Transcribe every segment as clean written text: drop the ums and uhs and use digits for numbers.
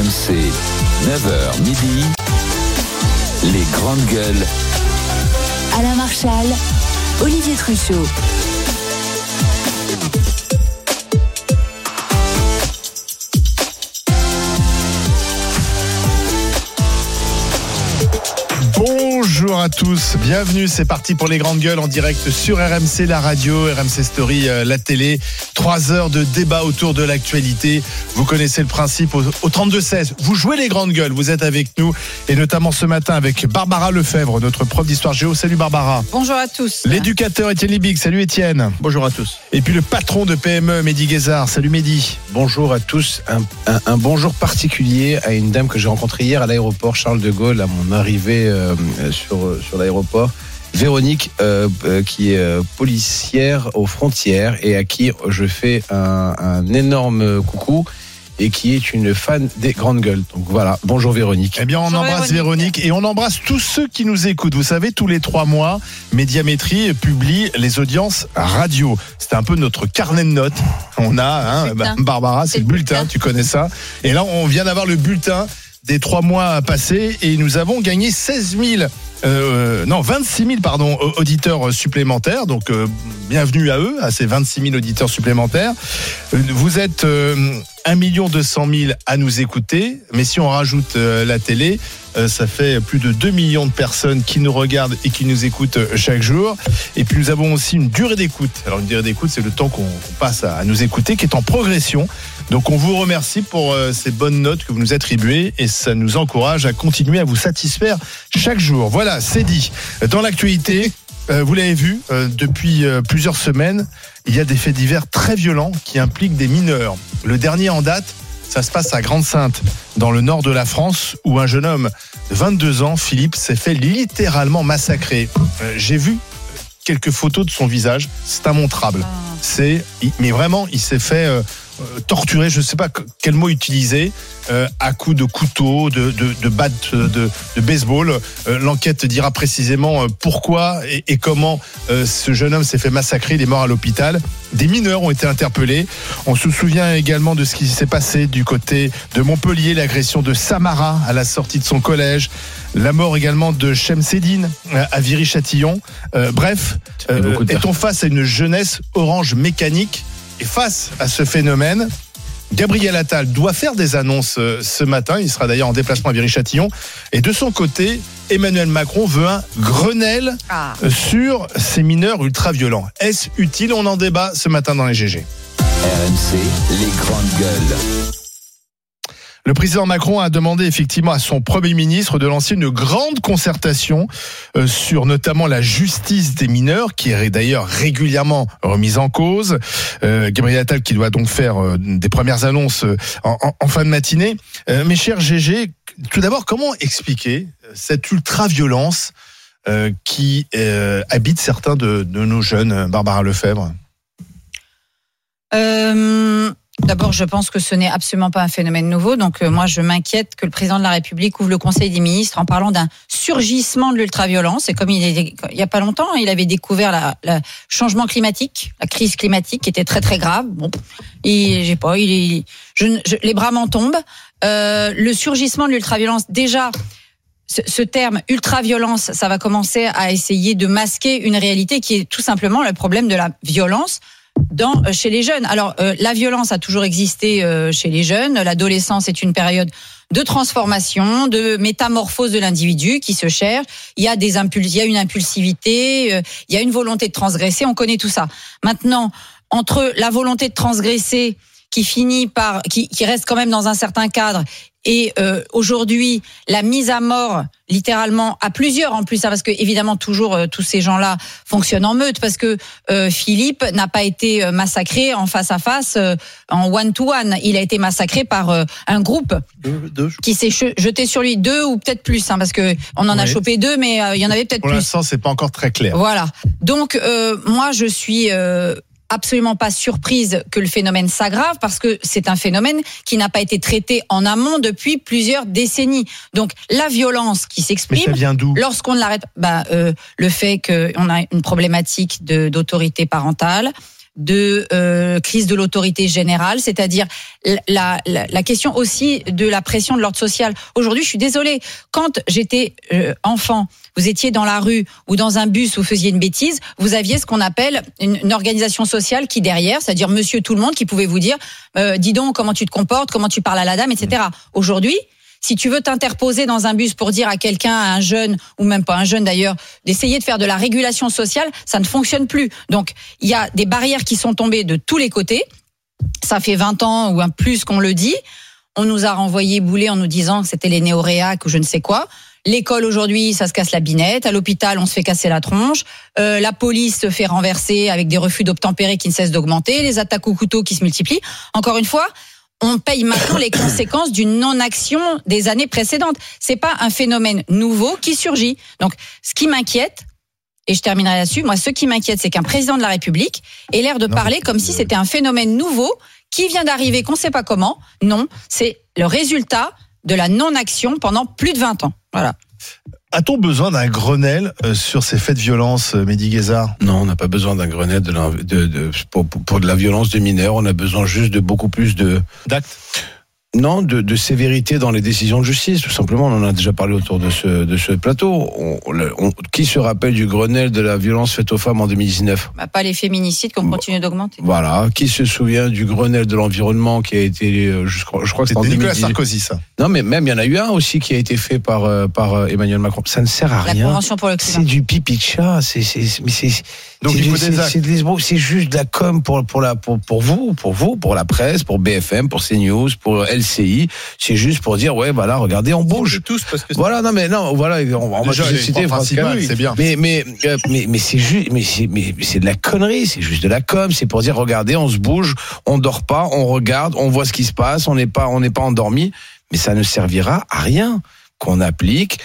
RMC, 9h midi, les grandes gueules. Alain Marchal, Olivier Truchot. Bonjour à tous, bienvenue, c'est parti pour les grandes gueules en direct sur RMC, la radio, RMC Story, la télé. 3 heures de débat autour de l'actualité. Vous connaissez le principe au 32-16. Vous jouez les grandes gueules, vous êtes avec nous et notamment ce matin avec Barbara Lefebvre, notre prof d'histoire géo. Salut Barbara. Bonjour à tous. L'éducateur Étienne Libic. Salut Étienne. Bonjour à tous. Et puis le patron de PME, Mehdi Guézard. Salut Mehdi. Bonjour à tous. Un bonjour particulier à une dame que j'ai rencontrée hier à l'aéroport Charles de Gaulle à mon arrivée sur l'aéroport. Véronique, qui est policière aux frontières et à qui je fais un énorme coucou et qui est une fan des grandes gueules. Donc voilà, bonjour Véronique. Eh bien, on embrasse Véronique et on embrasse tous ceux qui nous écoutent. Vous savez, tous les 3 mois, Médiamétrie publie les audiences radio. C'est un peu notre carnet de notes. On a, Barbara, c'est le bulletin, tu connais ça. Et là, on vient d'avoir le bulletin des 3 mois passés et nous avons gagné 26 000 auditeurs supplémentaires. Donc, bienvenue à eux, à ces 26 000 auditeurs supplémentaires. Vous êtes 1 200 000 à nous écouter, mais si on rajoute la télé, ça fait plus de 2 millions de personnes qui nous regardent et qui nous écoutent chaque jour. Et puis nous avons aussi une durée d'écoute. Alors une durée d'écoute, c'est le temps qu'on passe à nous écouter, qui est en progression. Donc on vous remercie pour ces bonnes notes que vous nous attribuez et ça nous encourage à continuer à vous satisfaire chaque jour. Voilà, c'est dit. Dans l'actualité, vous l'avez vu, depuis plusieurs semaines, il y a des faits divers très violents qui impliquent des mineurs. Le dernier en date, ça se passe à Grande-Synthe, dans le nord de la France, où un jeune homme de 22 ans, Philippe, s'est fait littéralement massacrer. J'ai vu quelques photos de son visage, c'est immontrable. Mais vraiment, il s'est fait torturer, je ne sais pas quel mot utiliser, à coups de couteau, de batte de baseball. L'enquête dira précisément pourquoi et comment ce jeune homme s'est fait massacrer. Il est mort à l'hôpital. Des mineurs ont été interpellés. On se souvient également de ce qui s'est passé du côté de Montpellier, l'agression de Samara à la sortie de son collège. La mort également de Chemseddine à Viry-Châtillon. Bref, est-on face à une jeunesse orange mécanique? Et face à ce phénomène, Gabriel Attal doit faire des annonces ce matin. Il sera d'ailleurs en déplacement à Viry-Châtillon. Et de son côté, Emmanuel Macron veut un Grenelle sur ces mineurs ultra-violents. Est-ce utile? On en débat ce matin dans les GG. RMC, les grandes gueules. Le président Macron a demandé effectivement à son Premier ministre de lancer une grande concertation sur notamment la justice des mineurs, qui est d'ailleurs régulièrement remise en cause. Gabriel Attal qui doit donc faire des premières annonces en fin de matinée. Mes chers GG, tout d'abord, comment expliquer cette ultra-violence qui habite certains de nos jeunes, Barbara Lefebvre? D'abord, je pense que ce n'est absolument pas un phénomène nouveau. Donc, moi, je m'inquiète que le président de la République ouvre le Conseil des ministres en parlant d'un surgissement de l'ultraviolence. Et comme il y a pas longtemps, il avait découvert le changement climatique, la crise climatique, qui était très très grave. Bon, les bras m'en tombent. Le surgissement de l'ultraviolence, déjà. Ce terme ultra-violence, ça va commencer à essayer de masquer une réalité qui est tout simplement le problème de la violence chez les jeunes. Alors, la violence a toujours existé chez les jeunes. L'adolescence est une période de transformation, de métamorphose de l'individu qui se cherche. Il y a une impulsivité, il y a une volonté de transgresser. On connaît tout ça. Maintenant, entre la volonté de transgresser qui reste quand même dans un certain cadre et aujourd'hui la mise à mort littéralement à plusieurs en plus, parce que évidemment toujours tous ces gens-là fonctionnent en meute, parce que Philippe n'a pas été massacré en face à face, en one-to-one. Il a été massacré par un groupe qui s'est jeté sur lui, 2 ou peut-être plus, parce que on en a chopé 2, mais il y en avait peut-être plus. Pour l'instant, c'est pas encore très clair. Voilà. Donc moi je suis absolument pas surprise que le phénomène s'aggrave, parce que c'est un phénomène qui n'a pas été traité en amont depuis plusieurs décennies. Donc la violence qui s'exprime, mais ça vient d'où? Lorsqu'on l'arrête, le fait qu'on a une problématique d'autorité parentale, de crise de l'autorité générale, c'est-à-dire la question aussi de la pression de l'ordre social. Aujourd'hui, je suis désolée, quand j'étais enfant, vous étiez dans la rue ou dans un bus, vous faisiez une bêtise, vous aviez ce qu'on appelle une organisation sociale qui derrière, c'est-à-dire monsieur tout le monde qui pouvait vous dire dis donc comment tu te comportes, comment tu parles à la dame, etc. Aujourd'hui, si tu veux t'interposer dans un bus pour dire à quelqu'un, à un jeune, ou même pas un jeune d'ailleurs, d'essayer de faire de la régulation sociale, ça ne fonctionne plus. Donc, il y a des barrières qui sont tombées de tous les côtés. Ça fait 20 ans ou un plus qu'on le dit. On nous a renvoyé bouler en nous disant que c'était les néoréacs ou je ne sais quoi. L'école aujourd'hui, ça se casse la binette. À l'hôpital, on se fait casser la tronche. La police se fait renverser avec des refus d'obtempérer qui ne cessent d'augmenter. Les attaques au couteau qui se multiplient. Encore une fois, on paye maintenant les conséquences d'une non-action des années précédentes. C'est pas un phénomène nouveau qui surgit. Donc, ce qui m'inquiète, et je terminerai là-dessus, moi, ce qui m'inquiète, c'est qu'un président de la République ait l'air de parler comme si c'était un phénomène nouveau qui vient d'arriver, qu'on sait pas comment. Non, c'est le résultat de la non-action pendant plus de 20 ans. Voilà. A-t-on besoin d'un Grenelle sur ces faits de violence, Mehdi Guézard ? Non, on n'a pas besoin d'un Grenelle pour de la violence de mineurs. On a besoin juste de beaucoup plus d'actes. Non, de sévérité dans les décisions de justice, tout simplement. On en a déjà parlé autour de ce plateau. Qui se rappelle du Grenelle de la violence faite aux femmes en 2019 ? Pas les féminicides qui ont continué d'augmenter. Voilà. Qui se souvient du Grenelle de l'environnement qui a été, je crois que c'était en Nicolas 2018. Sarkozy, ça. Non, mais même il y en a eu un aussi qui a été fait par Emmanuel Macron. Ça ne sert à rien. La Convention pour le climat. C'est du pipi de chat. Donc, il faut des actes. C'est juste de la com pour vous, pour la presse, pour BFM, pour CNews, pour LCI. C'est juste pour dire, ouais, voilà, regardez, on bouge. Tous parce que voilà, voilà, on va citer France Camus. C'est bien. Mais c'est juste, mais c'est de la connerie, c'est juste de la com, c'est pour dire, regardez, on se bouge, on dort pas, on regarde, on voit ce qui se passe, on n'est pas endormi, mais ça ne servira à rien qu'on applique,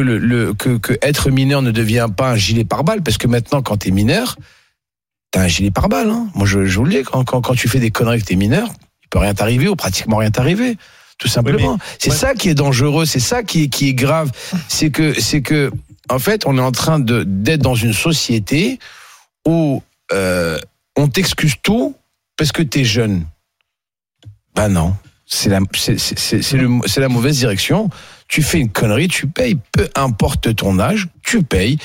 que être mineur ne devient pas un gilet pare-balles, parce que maintenant, quand t'es mineur, t'as un gilet pare-balles, hein. Moi, je vous le dis, quand tu fais des conneries que t'es mineur, il peut rien t'arriver ou pratiquement rien t'arriver. Tout simplement. C'est ça qui est dangereux, c'est ça qui est grave. C'est que, en fait, on est en train d'être dans une société où on t'excuse tout parce que t'es jeune. Ben non, c'est la mauvaise direction. Tu fais une connerie, tu payes, peu importe ton âge, tu payes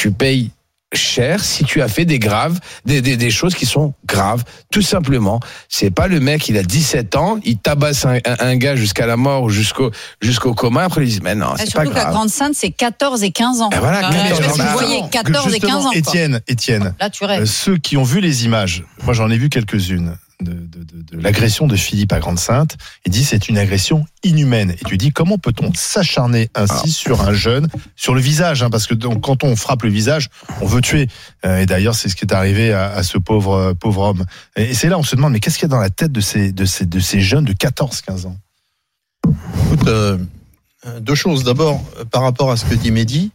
cher si tu as fait des choses qui sont graves, tout simplement. C'est pas le mec, il a 17 ans, il tabasse un gars jusqu'à la mort ou jusqu'au coma, après ils disent mais non, c'est pas grave. Surtout qu'à Grande-Sainte, c'est 14 et 15 ans. Et voilà, Vous voyez 14 et 15 ans. Étienne, là, tu rêves. Ceux qui ont vu les images, moi j'en ai vu quelques-unes de l'agression de Philippe à Grande-Sainte, il dit c'est une agression inhumaine. Et tu dis comment peut-on s'acharner ainsi sur un jeune, sur le visage, hein, parce que quand on frappe le visage, on veut tuer. Et d'ailleurs c'est ce qui est arrivé à ce pauvre homme. Et c'est là on se demande mais qu'est-ce qu'il y a dans la tête de ces jeunes de 14-15 ans ? Écoute, deux choses. D'abord, par rapport à ce que dit Mehdi,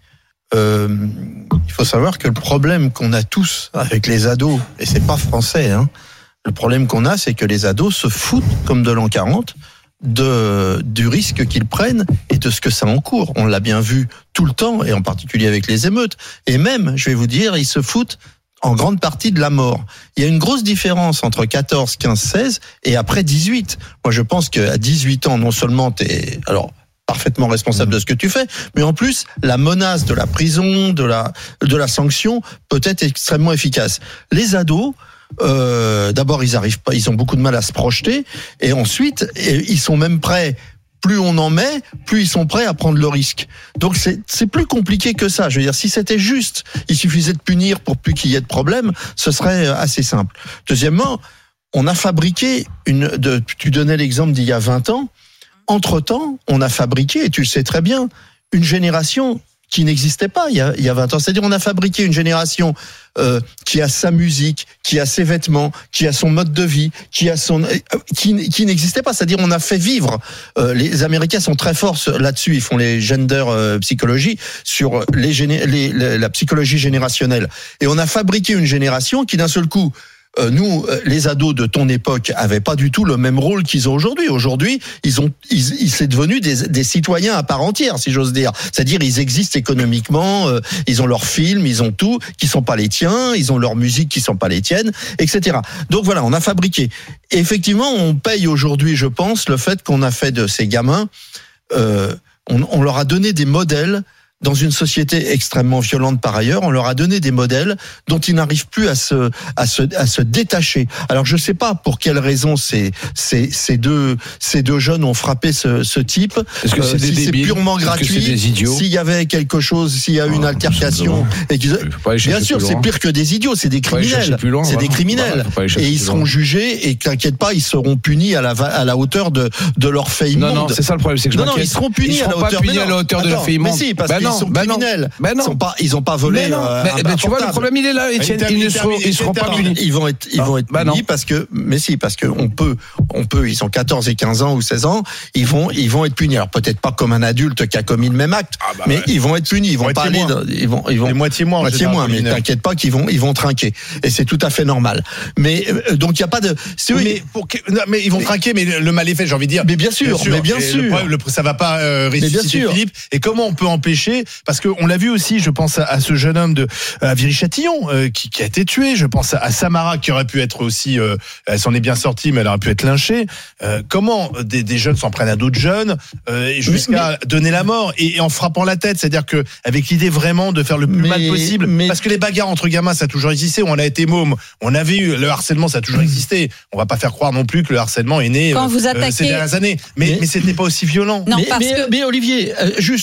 il faut savoir que le problème qu'on a tous avec les ados, et c'est pas français, hein, le problème qu'on a, c'est que les ados se foutent comme de l'an 40 du risque qu'ils prennent et de ce que ça encourt. On l'a bien vu tout le temps, et en particulier avec les émeutes. Et même, je vais vous dire, ils se foutent en grande partie de la mort. Il y a une grosse différence entre 14, 15, 16 et après 18. Moi, je pense qu'à 18 ans, non seulement t'es parfaitement responsable de ce que tu fais, mais en plus, la menace de la prison, de la sanction peut être extrêmement efficace. Les ados, d'abord ils arrivent pas, ils ont beaucoup de mal à se projeter, et ensuite ils sont même prêts, plus on en met, plus ils sont prêts à prendre le risque. Donc c'est plus compliqué que ça. Je veux dire, si c'était juste, il suffisait de punir pour plus qu'il y ait de problème, ce serait assez simple. Deuxièmement, on a fabriqué tu donnais l'exemple d'il y a 20 ans, entre-temps, on a fabriqué, et tu le sais très bien, une génération qui n'existait pas il y a 20 ans. C'est-à-dire on a fabriqué une génération qui a sa musique, qui a ses vêtements, qui a son mode de vie, qui n'existait pas. C'est-à-dire on a fait vivre. Les Américains sont très forts là-dessus. Ils font les gender psychologie sur la psychologie générationnelle. Et on a fabriqué une génération qui d'un seul coup nous, les ados de ton époque avaient pas du tout le même rôle qu'ils ont aujourd'hui. Aujourd'hui, ils c'est devenu des citoyens à part entière, si j'ose dire. C'est-à-dire, ils existent économiquement, ils ont leurs films, ils ont tout, qui sont pas les tiens, ils ont leur musique qui sont pas les tiennes, etc. Donc voilà, on a fabriqué. Et effectivement, on paye aujourd'hui, je pense, le fait qu'on a fait de ces gamins, on leur a donné des modèles. Dans une société extrêmement violente par ailleurs, on leur a donné des modèles dont ils n'arrivent plus à se détacher. Alors je sais pas pour quelle raison ces deux jeunes ont frappé ce type. Est-ce que c'est des si débiles? c'est purement gratuit, Est-ce que c'est des idiots? s'il y avait quelque chose, s'il y a une altercation, et bien sûr c'est pire que des idiots, c'est des criminels. C'est des criminels. Et ils seront jugés et t'inquiète pas, ils seront punis à la hauteur de leur fait immonde. Non, c'est ça le problème, c'est que je m'inquiète. Non, ils seront punis à la hauteur de leur fait immonde. Mais si, parce qu'ils sont criminels. Ils ont pas volé. Mais tu vois, le problème il est là, Étienne. Ils seront pas punis. Ils vont être punis parce que on peut. Ils ont 14 et 15 ans ou 16 ans. Ils vont être punis. Alors peut-être pas comme un adulte qui a commis le même acte, mais ils vont être punis. Ils vont pas aller. Ils vont moitié moins. Mais t'inquiète pas qu'ils vont trinquer. Et c'est tout à fait normal. Mais donc il y a pas de. Mais ils vont trinquer. Mais le mal est fait. J'ai envie de dire. Mais bien sûr. Ça va pas ressusciter Philippe. Et comment on peut empêcher? Parce qu'on l'a vu aussi, je pense à ce jeune homme à Viry-Châtillon qui a été tué. Je pense à Samara qui aurait pu être aussi, elle s'en est bien sortie, mais elle aurait pu être lynchée. Comment des jeunes s'en prennent à d'autres jeunes jusqu'à donner la mort et en frappant la tête, c'est-à-dire que avec l'idée vraiment de faire le plus mal possible. Parce que les bagarres entre gamins, ça a toujours existé. On a été môme, on avait eu le harcèlement, ça a toujours existé. On va pas faire croire non plus que le harcèlement est né ces dernières années. Mais c'était pas aussi violent. Non, mais Olivier,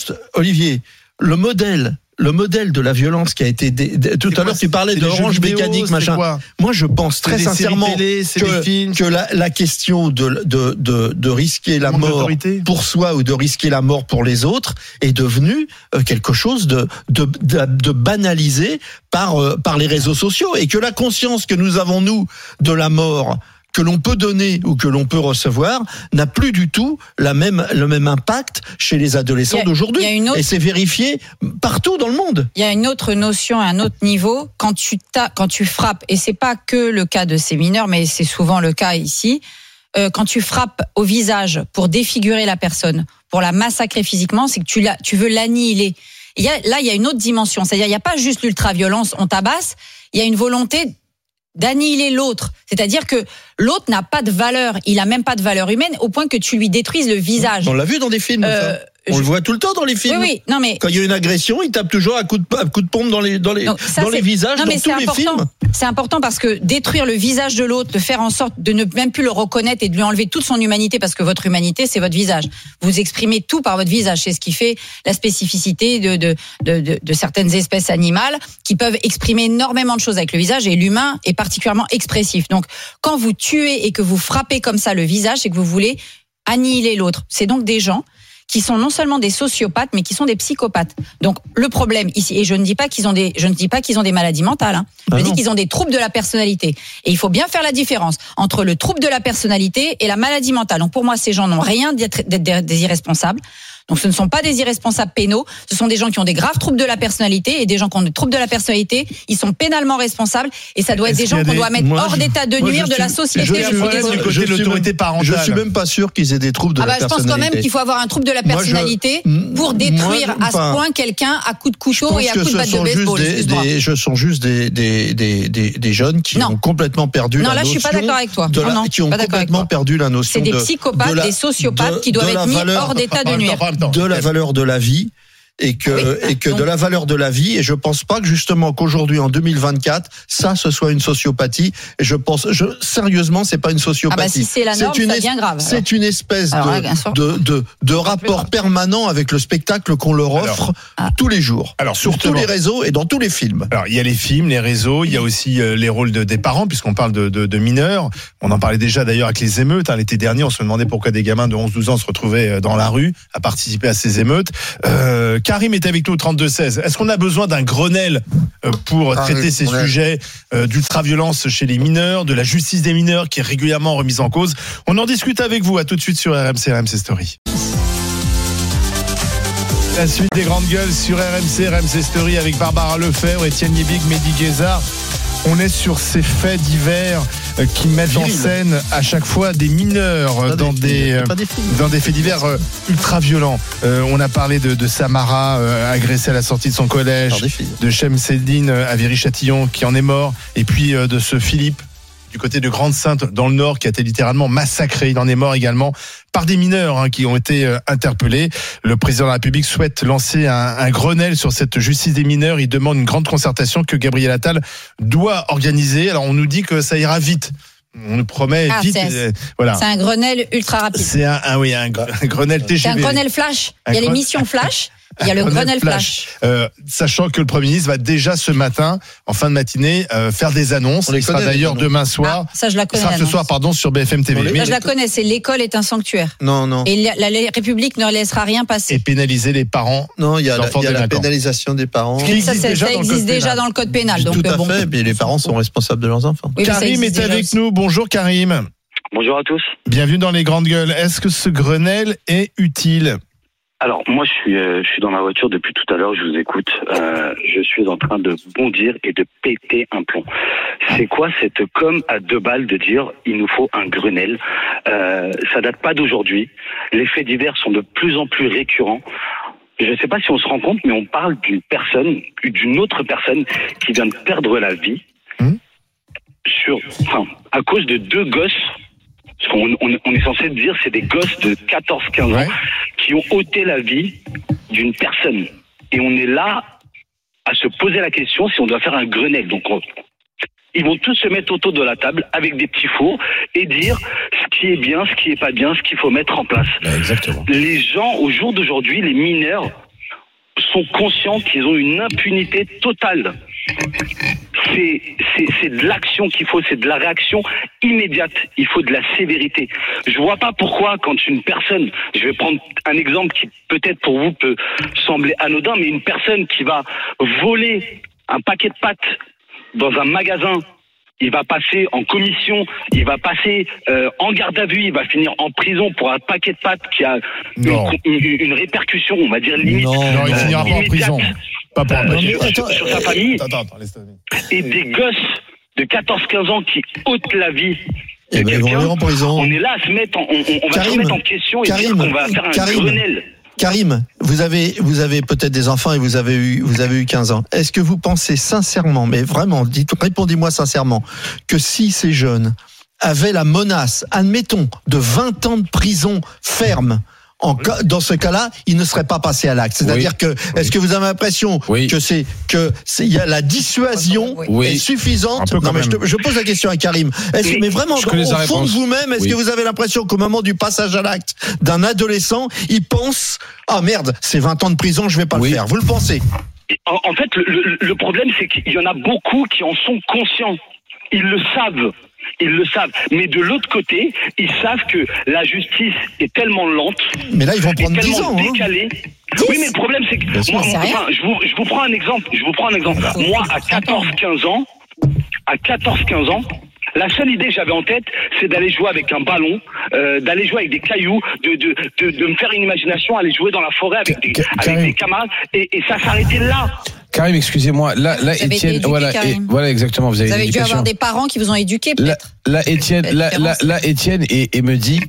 le modèle de la violence qui a été tout à l'heure tu parlais d'Orange Mécanique machin. Moi je pense très sincèrement que la question de risquer la mort pour soi ou de risquer la mort pour les autres est devenue quelque chose de banalisé par les réseaux sociaux, et que la conscience que nous avons nous de la mort que l'on peut donner ou que l'on peut recevoir n'a plus du tout le même impact chez les adolescents d'aujourd'hui. Et c'est vérifié partout dans le monde. Il y a une autre notion, un autre niveau. Quand tu frappes, et c'est pas que le cas de ces mineurs, mais c'est souvent le cas ici, quand tu frappes au visage pour défigurer la personne, pour la massacrer physiquement, c'est que tu veux l'annihiler. Il y a une autre dimension. C'est-à-dire, il n'y a pas juste l'ultra-violence, on tabasse, il y a une volonté d'annihiler l'autre. C'est-à-dire que l'autre n'a pas de valeur, il a même pas de valeur humaine, au point que tu lui détruises le visage. On l'a vu dans des films, ça. On le voit tout le temps dans les films. Oui, non mais quand il y a une agression, il tape toujours à coup de pompe dans les visages, dans tous les films. C'est important parce que détruire le visage de l'autre, de faire en sorte de ne même plus le reconnaître et de lui enlever toute son humanité, parce que votre humanité, c'est votre visage. Vous exprimez tout par votre visage. C'est ce qui fait la spécificité de certaines espèces animales qui peuvent exprimer énormément de choses avec le visage, et l'humain est particulièrement expressif. Donc, quand vous tuez et que vous frappez comme ça le visage, c'est que vous voulez annihiler l'autre. C'est donc des gens qui sont non seulement des sociopathes, mais qui sont des psychopathes. Donc le problème ici, et je ne dis pas qu'ils ont des maladies mentales, je dis qu'ils ont des troubles de la personnalité. Et il faut bien faire la différence entre le trouble de la personnalité et la maladie mentale. Donc pour moi, ces gens n'ont rien d'être des irresponsables. Donc ce ne sont pas des irresponsables pénaux, ce sont des gens qui ont des graves troubles de la personnalité, et des gens qui ont des troubles de la personnalité, ils sont pénalement responsables, et ça doit être des gens qu'on doit mettre hors d'état de nuire de la société. Je suis même pas sûr qu'ils aient des troubles de la personnalité. Je pense quand même qu'il faut avoir un trouble de la personnalité pour détruire à ce point quelqu'un à coups de couteau et à coups de batte de baseball. Ce sont juste des jeunes qui ont complètement perdu la notion. Non, là je suis pas d'accord avec toi. Qui ont complètement perdu la notion. C'est des psychopathes, des sociopathes qui doivent être mis hors d'état de nuire. De la valeur de la vie, et de la valeur de la vie, et je pense pas que justement qu'aujourd'hui en 2024 ce soit une sociopathie, et sérieusement c'est pas une sociopathie. Si c'est la norme, ça devient grave. C'est une espèce de rapport permanent avec le spectacle qu'on leur offre tous les jours, sur tous les réseaux et dans tous les films. Alors il y a les films, les réseaux, il y a aussi les rôles des parents, puisqu'on parle de mineurs. On en parlait déjà d'ailleurs avec les émeutes, l'été dernier on se demandait pourquoi des gamins de 11-12 ans se retrouvaient dans la rue à participer à ces émeutes. Karim est avec nous au 32-16. Est-ce qu'on a besoin d'un Grenelle pour traiter ces sujets d'ultra-violence chez les mineurs, de la justice des mineurs qui est régulièrement remise en cause? On en discute avec vous. À tout de suite sur RMC Story. La suite des grandes gueules sur RMC Story avec Barbara Lefebvre, Étienne Yebig, Mehdi Guézard. On est sur ces faits divers qui mettent en scène à chaque fois des mineurs dans des faits divers ultra violents. On a parlé de Samara agressée à la sortie de son collège, de Chemseddine à Viry-Châtillon qui en est mort, et puis de ce Philippe du côté de Grande-Synthe dans le Nord qui a été littéralement massacré. Il en est mort également par des mineurs qui ont été interpellés. Le président de la République souhaite lancer un Grenelle sur cette justice des mineurs. Il demande une grande concertation que Gabriel Attal doit organiser. Alors on nous dit que ça ira vite. On nous promet vite. Voilà. C'est un Grenelle ultra rapide. C'est un Grenelle TGV. C'est un Grenelle flash. Il y a l'émission Flash. Il y a le Grenelle Flash. Sachant que le Premier ministre va déjà ce matin, en fin de matinée, faire des annonces. Il sera d'ailleurs demain soir. Ça, je la connais. Il sera ce soir, sur BFM TV. Ça, je la connais. C'est l'école est un sanctuaire. Non. Et la République ne laissera rien passer. Et pénaliser les parents. Non, il y a la pénalisation des parents. Ça existe déjà dans le code pénal. Tout à fait. Et les parents sont responsables de leurs enfants. Oui, Karim est avec nous. Bonjour Karim. Bonjour à tous. Bienvenue dans les Grandes Gueules. Est-ce que ce Grenelle est utile ? Alors moi je suis dans ma voiture depuis tout à l'heure, je vous écoute. Je suis en train de bondir et de péter un plomb. C'est quoi cette com à 2 balles de dire il nous faut un Grenelle? Ça date pas d'aujourd'hui. Les faits divers sont de plus en plus récurrents. Je ne sais pas si on se rend compte, mais on parle d'une autre personne qui vient de perdre la vie à cause de 2 gosses. Parce qu'on est censé dire c'est des gosses de 14-15 ans qui ont ôté la vie d'une personne. Et on est là à se poser la question si on doit faire un Grenelle. Donc ils vont tous se mettre autour de la table avec des petits fours et dire ce qui est bien, ce qui est pas bien, ce qu'il faut mettre en place. Exactement. Les gens, au jour d'aujourd'hui, les mineurs sont conscients qu'ils ont une impunité totale. C'est de l'action qu'il faut, c'est de la réaction immédiate. Il faut de la sévérité. Je vois pas pourquoi quand une personne, je vais prendre un exemple qui peut-être pour vous peut sembler anodin, mais une personne qui va voler un paquet de pâtes dans un magasin, il va passer en commission, il va passer en garde à vue, il va finir en prison pour un paquet de pâtes qui a une répercussion, on va dire limite. Non, il finira pas en prison. Pas pour sur sa famille. Et des gosses de 14-15 ans qui ôtent la vie de quelqu'un. On est là à se mettre on va se remettre en question et dire qu'on va faire un Grenelle. Karim, vous avez peut-être des enfants et vous avez eu 15 ans. Est-ce que vous pensez sincèrement, mais vraiment, répondez-moi sincèrement, que si ces jeunes avaient la menace, admettons, de 20 ans de prison ferme, dans ce cas-là, ils ne seraient pas passés à l'acte. C'est-à-dire est-ce que vous avez l'impression que y a la dissuasion est suffisante? Non, mais je pose la question à Karim. Mais vraiment, au fond de vous-même, est-ce que vous avez l'impression qu'au moment du passage à l'acte d'un adolescent, il pense ah merde, c'est 20 ans de prison, je vais pas le faire. Vous le pensez? En fait, le problème, c'est qu'il y en a beaucoup qui en sont conscients. Ils le savent. Mais de l'autre côté, ils savent que la justice est tellement lente. Mais là, ils vont prendre 10 ans. Décalée. Oui, mais le problème, c'est que je vous prends un exemple. Moi, à 14-15 ans, la seule idée que j'avais en tête, c'est d'aller jouer avec un ballon, d'aller jouer avec des cailloux, de me faire une imagination, aller jouer dans la forêt avec des camarades, et ça s'arrêtait là. Karim, excusez-moi, là Étienne, voilà exactement, vous avez dû avoir des parents qui vous ont éduqué peut-être. Là Étienne et me dit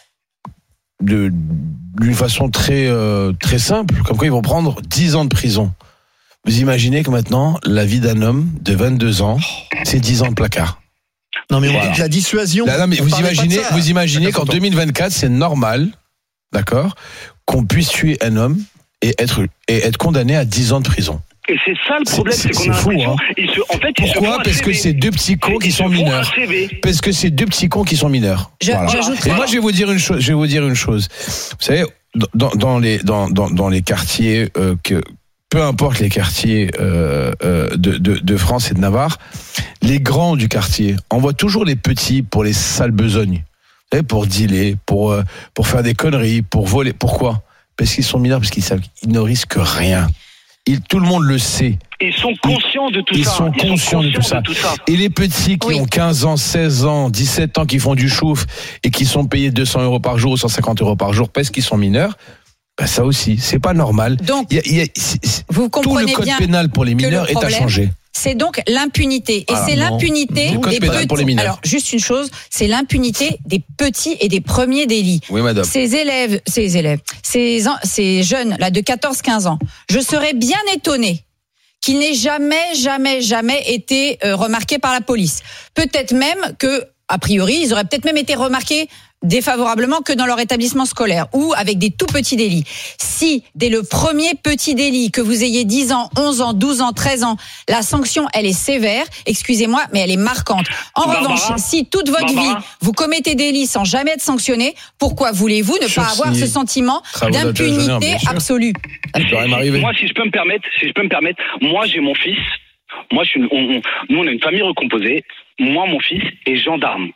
d'une façon très très simple, comme quoi ils vont prendre 10 ans de prison. Vous imaginez que maintenant la vie d'un homme de 22 ans, c'est 10 ans de placard. Non mais on dit que la dissuasion. Non, mais vous imaginez qu'en 2024, c'est normal, d'accord, qu'on puisse tuer un homme et être condamné à 10 ans de prison. Et c'est ça le problème, c'est qu'on a l'impression. Pourquoi ? Parce que c'est 2 petits cons qui sont mineurs. Parce que c'est 2 petits cons qui sont mineurs. Et moi, je vais vous dire une chose. Vous savez, dans les quartiers peu importe les quartiers de France et de Navarre, les grands du quartier envoient toujours les petits pour les sales besognes, pour dealer, pour faire des conneries, pour voler. Pourquoi ? Parce qu'ils sont mineurs, parce qu'ils savent qu'ils ne risquent rien. Tout le monde le sait. Ils sont conscients de tout ça. Ils sont conscients de tout ça. Et les petits qui ont 15 ans, 16 ans, 17 ans, qui font du chouf et qui sont payés 200 € par jour ou 150 € par jour parce qu'ils sont mineurs, bah ça aussi, c'est pas normal. Donc, vous comprenez tout le code pénal pour les mineurs est à changer. c'est donc l'impunité. Et c'est non. l'impunité Le code des pénal pour les petits. mineurs. Alors, juste une chose, c'est l'impunité des petits et des premiers délits. Oui, madame. Ces jeunes, là, de 14-15 ans, je serais bien étonnée qu'ils n'aient jamais été remarqués par la police. Peut-être même que, a priori, ils auraient peut-être même été remarqués défavorablement que dans leur établissement scolaire ou avec des tout petits délits. Si, dès le premier petit délit, que vous ayez 10 ans, 11 ans, 12 ans, 13 ans, la sanction, elle est sévère, excusez-moi, mais elle est marquante. En revanche, si toute votre vie, vous commettez des délits sans jamais être sanctionné, pourquoi voulez-vous ne pas avoir ce sentiment d'impunité absolue? Ça peut rien m'arriver. Moi, si je peux me permettre, moi, j'ai mon fils. Moi, nous, on a une famille recomposée. Moi, mon fils est gendarme.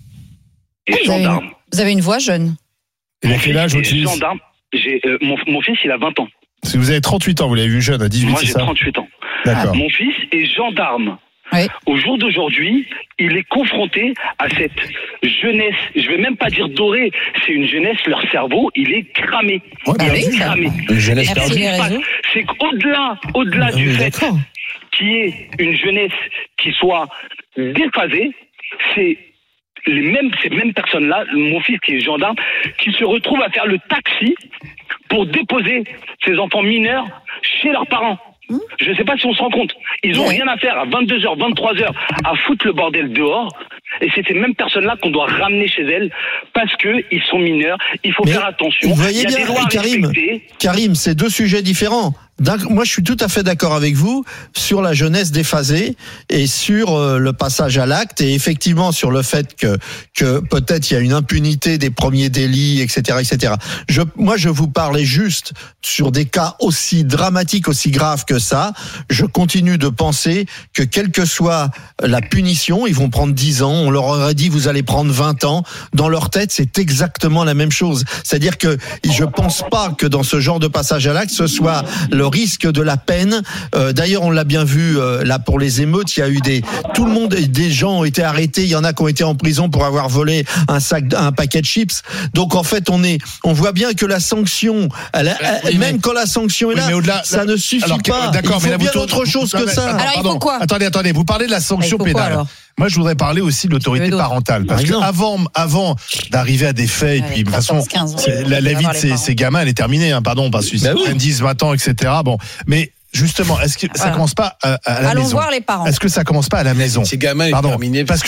Vous avez une voix jeune. Il a quel âge, votre fils? Gendarme. Mon fils, il a 20 ans. Parce que vous avez 38 ans, vous l'avez vu jeune, à 18, Moi, c'est j'ai ça? 38 ans. D'accord. Mon fils est gendarme. Oui. Au jour d'aujourd'hui, il est confronté à cette jeunesse, je vais même pas dire dorée, c'est une jeunesse, leur cerveau, il est cramé. Ouais, Ah bien oui, vu. ça- Cramé. Une jeunesse Merci perdue. les réseaux. C'est qu'au-delà du fait qu'il y ait une jeunesse qui soit déphasée, c'est ces mêmes personnes-là, mon fils qui est gendarme, qui se retrouvent à faire le taxi pour déposer ces enfants mineurs chez leurs parents. Je ne sais pas si on se rend compte. Ils n'ont rien à faire à 22h, 23h à foutre le bordel dehors. Et c'est ces mêmes personnes-là qu'on doit ramener chez elles parce qu'ils sont mineurs. Il faut Mais faire attention. vous voyez Il y a bien, des lois à Karim, respecter. Karim, c'est deux sujets différents. Moi, je suis tout à fait d'accord avec vous sur la jeunesse déphasée et sur le passage à l'acte et effectivement sur le fait que peut-être il y a une impunité des premiers délits, etc., etc. Moi, je vous parlais juste sur des cas aussi dramatiques, aussi graves que ça. Je continue de penser que quelle que soit la punition, ils vont prendre 10 ans. On leur aurait dit vous allez prendre 20 ans. Dans leur tête, c'est exactement la même chose. C'est-à-dire que je pense pas que dans ce genre de passage à l'acte, ce soit le risque de la peine. D'ailleurs, on l'a bien vu là pour les émeutes. Il y a eu des gens ont été arrêtés. Il y en a qui ont été en prison pour avoir volé un paquet de chips. Donc en fait, on voit bien que la sanction, même quand la sanction est là, mais au-delà, ça ne suffit pas. D'accord, Il mais faut là, bien vous autre chose que ça. Alors, il faut quoi? Attendez, vous parlez de la sanction Il faut quoi, pénale. alors? Moi, je voudrais parler aussi de l'autorité d'autre parentale. Parce que Par avant d'arriver à des faits, et puis, de toute façon, 14-15 ans. la vie Avoir de les parents. ces gamins, elle est terminée, hein, pardon, parce que Ben oui. 10, 20 ans, etc. Bon. Mais, justement, est-ce que ça Voilà. commence pas à la Allons maison? voir les parents. Est-ce que ça commence pas à la maison? Ces gamins, ils Pardon. terminés. Parce que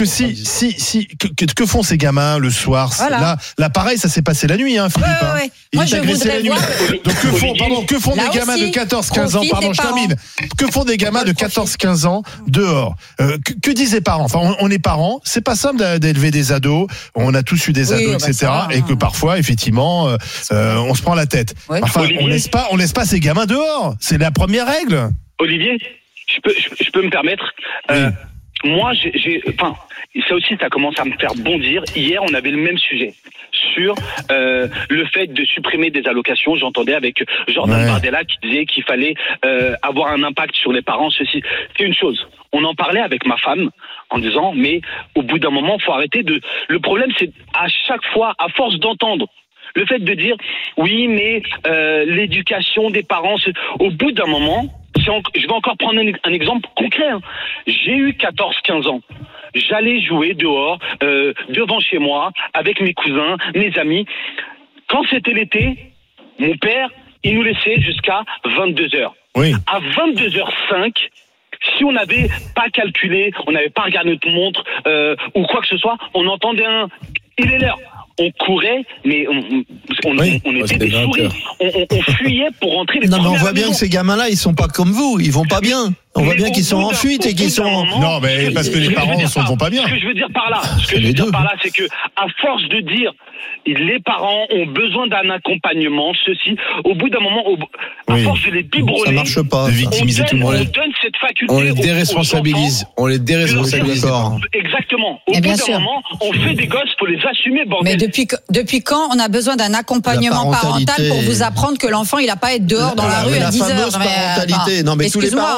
que font ces gamins le soir? Voilà. Là, pareil, ça s'est passé la nuit, hein, Philippe. Ouais, hein. ouais. Il Moi, est je agressé la voudrais nuit. voir. Donc que font Là des gamins aussi, de 14-15 ans? profite Pardon, des je termine. parents. Que font des gamins de 14-15 ans dehors? Que disent les parents? Enfin, on est parents. C'est pas simple d'élever des ados. On a tous eu des Oui, ados, bah, etc. ça va, Et que parfois, effectivement, on se prend la tête. Ouais. Enfin, Olivier. on laisse pas ces gamins dehors. C'est la première règle. Olivier, je peux me permettre. Moi, ça aussi, ça commence à me faire bondir. Hier, on avait le même sujet sur le fait de supprimer des allocations. J'entendais avec Jordan Bardella qui disait qu'il fallait avoir un impact sur les parents. Ceci, c'est une chose. On en parlait avec ma femme en disant, mais au bout d'un moment, faut arrêter de. Le problème, c'est à chaque fois, à force d'entendre. Le fait de dire, oui, mais l'éducation des parents, au bout d'un moment, je vais encore prendre un exemple concret. Hein. J'ai eu 14-15 ans. J'allais jouer dehors, devant chez moi, avec mes cousins, mes amis. Quand c'était l'été, mon père, il nous laissait jusqu'à 22h. Oui. À 22h05, si on n'avait pas calculé, on n'avait pas regardé notre montre ou quoi que ce soit, on entendait il est l'heure. On courait, mais on était des souris. On fuyait pour rentrer les Non, mais premiers on à voit la bien maison. que ces gamins-là, ils sont pas comme vous. Ils vont pas bien. On voit Mais bien qu'ils sont en fuite et qu'ils sont. Non, mais parce que les parents vont pas bien. Ce que je veux dire par là, c'est que à force de dire les parents ont besoin d'un accompagnement, ceci, au bout d'un moment, à force de les biberonner, Ça marche pas. De ça. victimiser tout le on monde. donne cette faculté On les aux déresponsabilise. enfants. On les déresponsabilise. D'accord. Exactement. Au Mais bout bien d'un sûr. moment, on fait des gosses pour les assumer, bordel. Mais depuis quand on a besoin d'un accompagnement La parental parentalité. pour vous apprendre que l'enfant il a pas à être dehors dans la rue Mais à la 10 heures? fameuse parentalité. Non, mais tous les excuse-moi, parents, hein. tous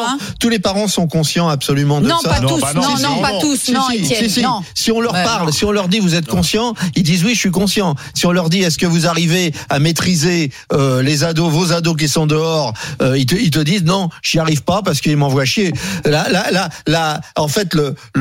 tous les parents sont conscients absolument de Non, ça. pas tous. bah non, Non, si, non, si, pas tous. Si, Non, si, Étienne. si. Non. Si on leur Ouais, parle, non. si on leur dit vous êtes conscient, ils disent oui, je suis conscient. Si on leur dit est-ce que vous arrivez à maîtriser les ados, vos ados qui sont dehors, ils te disent non, j'y arrive pas parce qu'ils m'envoient chier. Là, en fait,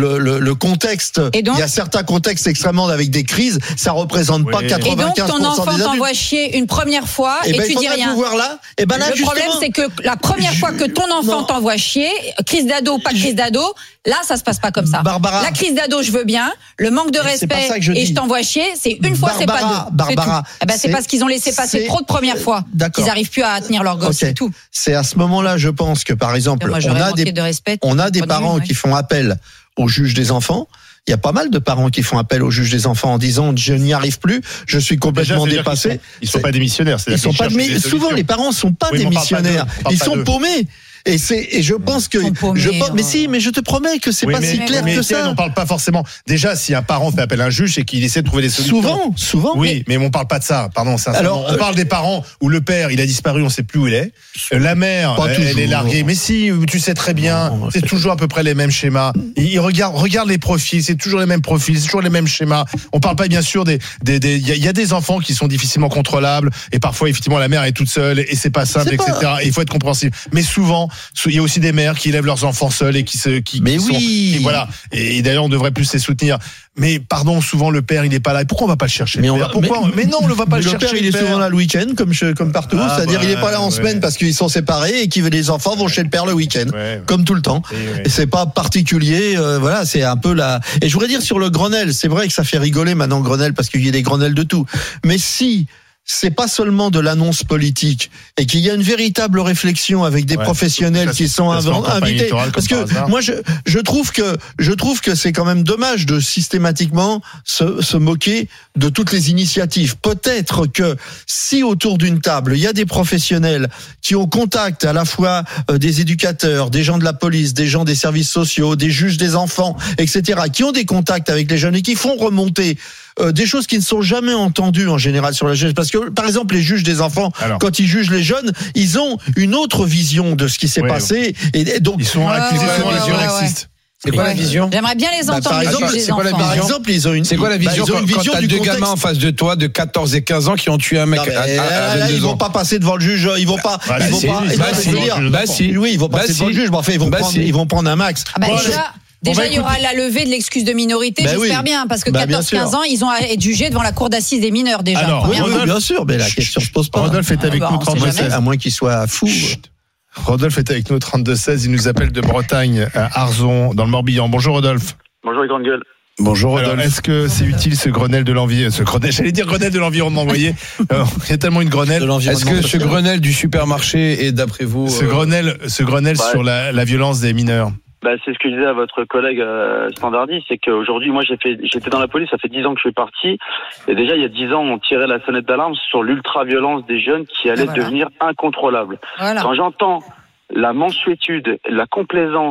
le contexte, Et donc- il y a certains contextes extrêmement avec des crises, ça représente pas Oui. 95% Et donc, ton enfant des adultes. t'envoie chier une première fois et ben, tu il dis faudrait rien. pouvoir là. Et ben là, Le problème, justement, c'est que la première fois que ton enfant Non. t'envoie chier, crise d'ado, pas crise d'ado, là, ça se passe pas comme ça. Barbara. La crise d'ado, je veux bien. Le manque de Mais c'est pas respect ça que je et dis. je t'envoie chier, c'est une fois, c'est pas Barbara, deux. C'est Barbara, tout. Eh ben, c'est c'est- parce qu'ils ont laissé passer c'est- trop de premières fois. D'accord. Qu'ils arrivent plus à tenir leur gosse, Ok. c'est tout. c'est à ce moment-là, je pense que par exemple, Moi, on j'aurais a manqué des de respect. on a des Point de vue, parents ouais. qui font appel au juge des enfants. Il y a pas mal de parents qui font appel au juge des enfants en disant je n'y arrive plus, je suis complètement Déjà, c'est-à-dire dépassé. qu'ils sont pas démissionnaires. Ils sont pas souvent les parents sont pas Oui, mais on parle pas démissionnaires, d'eux, on parle ils pas sont d'eux. paumés. Et je pense que Ils sont paumés, mais si, mais je te promets que c'est Oui, pas mais, si clair mais que Étienne, ça. on parle pas forcément. Déjà, si un parent fait appel à un juge et qu'il essaie de trouver des solutions. Souvent. Oui, mais on parle pas de ça. Pardon, sincèrement. Alors, On parle des parents où le père, il a disparu, on sait plus où il est. La mère, Pas elle est toujours. larguée. Mais si, tu sais très bien, Non, c'est toujours à peu près les mêmes schémas. Il regarde les profils, c'est toujours les mêmes profils, c'est toujours les mêmes schémas. On parle pas bien sûr il y a des enfants qui sont difficilement contrôlables et parfois effectivement la mère est toute seule et c'est pas simple, C'est etc. pas- Et il faut être compréhensible. Mais souvent, il y a aussi des mères qui élèvent leurs enfants seuls et Mais sont- oui. qui, voilà. Et d'ailleurs, on devrait plus les soutenir. Mais pardon, souvent le père, il est pas là. Et pourquoi on va pas le chercher Mais le on père va- Pourquoi mais- Mais non, on ne va pas Mais le le chercher. père, il est souvent là le week-end, comme partout. Ah, C'est-à-dire, bah, il est pas là en ouais. semaine parce qu'ils sont séparés et que les enfants vont chez le père le week-end, Ouais. comme tout le temps. Et- Et c'est pas particulier. Voilà, c'est un peu la. Et je voudrais dire sur le Grenelle, c'est vrai que ça fait rigoler maintenant Grenelle parce qu'il y a des Grenelles de tout. Mais si c'est pas seulement de l'annonce politique et qu'il y a une véritable réflexion avec des Ouais, professionnels ça, qui sont ça se fait en campagne invités, électorale, parce comme par que hasard. moi je trouve que c'est quand même dommage de systématiquement se moquer de toutes les initiatives. Peut-être que si autour d'une table il y a des professionnels qui ont contact à la fois des éducateurs, des gens de la police, des gens des services sociaux, des juges des enfants, etc., qui ont des contacts avec les jeunes et qui font remonter des choses qui ne sont jamais entendues en général sur la jeunesse. Parce que, par exemple, les juges des enfants, Alors. quand ils jugent les jeunes, ils ont une autre vision de ce qui s'est Oui, passé. Et donc, Ils sont accusés ouais, souvent ouais, d'être ouais, sexistes. C'est quoi la vision? J'aimerais bien les entendre. par les exemple, juges des c'est quoi la enfants. par vision exemple, ils ont une. C'est quoi la vision ils ont quand, une vision t'as du deux contexte. gamins en face de toi de 14 et 15 ans qui ont tué un mec Non, mais à là, 22 ils ans? vont pas passer devant le juge. Ils vont pas. Bah, ils vont si, pas. si, ils bah, vont si, pas dire. bah, si. Oui, ils vont passer Bah, devant le si. juge. Mais enfin, Bah, si. ils vont prendre un max. Ah bah Bon, déjà, on va il y aura la levée de l'excuse de minorité, Ben j'espère oui. bien, parce que Ben, bien 14-15 sûr. ans, ils ont à être jugés devant la cour d'assises des mineurs déjà. Alors, Oui, premièrement. oui, bien sûr. Mais la question se pose pas. Rodolphe est avec bah, nous, on sait 32-16. À moins qu'il soit fou. Rodolphe est avec nous, 32-16. Il nous appelle de Bretagne, à Arzon, dans le Morbihan. Bonjour Rodolphe. Bonjour les grandes gueules. Bonjour Rodolphe. Est-ce que c'est utile ce Grenelle de l'environnement, j'allais dire Grenelle de l'environnement, vous voyez. Il y a tellement une Grenelle. Est-ce que ce Grenelle du supermarché est d'après vous Ce Grenelle Ouais. sur la violence des mineurs. Bah, c'est ce que je disais à votre collègue Standardi, c'est qu'aujourd'hui, moi j'étais dans la police, ça fait 10 ans que je suis parti, et déjà il y a 10 ans on tirait la sonnette d'alarme sur l'ultra-violence des jeunes qui allait Voilà. devenir incontrôlable. Voilà. Quand j'entends la mansuétude, la complaisance,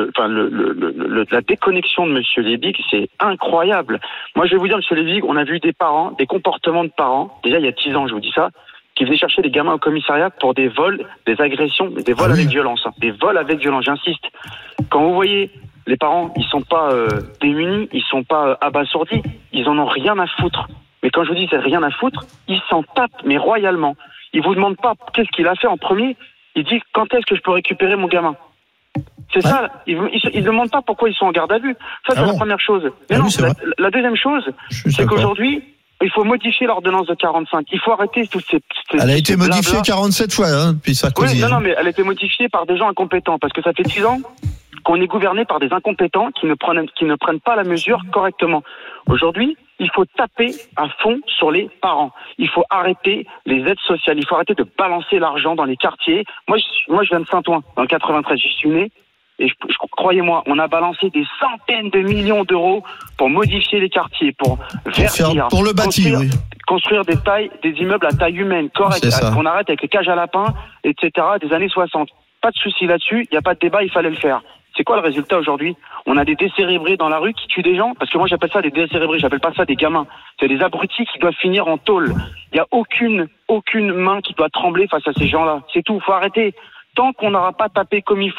la déconnexion de Monsieur Lévig, c'est incroyable. Moi je vais vous dire, Monsieur Lévig, on a vu des parents, des comportements de parents, déjà il y a 10 ans je vous dis ça, qui venaient chercher des gamins au commissariat pour des vols, des agressions, des vols avec violence. Hein. Des vols avec violence, j'insiste. Quand vous voyez, les parents, ils sont pas démunis, ils sont pas abasourdis, ils en ont rien à foutre. Mais quand je vous dis c'est rien à foutre, ils s'en tapent, mais royalement. Ils vous demandent pas qu'est-ce qu'il a fait en premier, ils disent quand est-ce que je peux récupérer mon gamin. C'est ça, ils demandent pas pourquoi ils sont en garde à vue. Ça, c'est la première chose. Mais non, oui, c'est vrai. la deuxième chose, c'est qu'aujourd'hui, il faut modifier l'ordonnance de 45. Il faut arrêter toutes ces Elle a été blabla. modifiée 47 fois depuis Sarkozy. Oui, non, mais elle a été modifiée par des gens incompétents, parce que ça fait 10 ans qu'on est gouverné par des incompétents qui ne prennent pas la mesure correctement. Aujourd'hui, il faut taper à fond sur les parents. Il faut arrêter les aides sociales. Il faut arrêter de balancer l'argent dans les quartiers. Moi, je viens de Saint-Ouen, dans le 93. J'y suis né. Et croyez-moi, on a balancé des centaines de millions d'euros pour modifier les quartiers, pour verdir, pour le bâti, construire des immeubles à taille humaine, correct, qu'on arrête avec les cages à lapins, etc., des années 60. Pas de souci là-dessus, il n'y a pas de débat, il fallait le faire. C'est quoi le résultat aujourd'hui? On a des décérébrés dans la rue qui tuent des gens, parce que moi j'appelle ça des décérébrés, j'appelle pas ça des gamins. C'est des abrutis qui doivent finir en tôle. Il n'y a aucune main qui doit trembler face à ces gens-là. C'est tout, faut arrêter. Tant qu'on n'aura pas tapé comme il faut,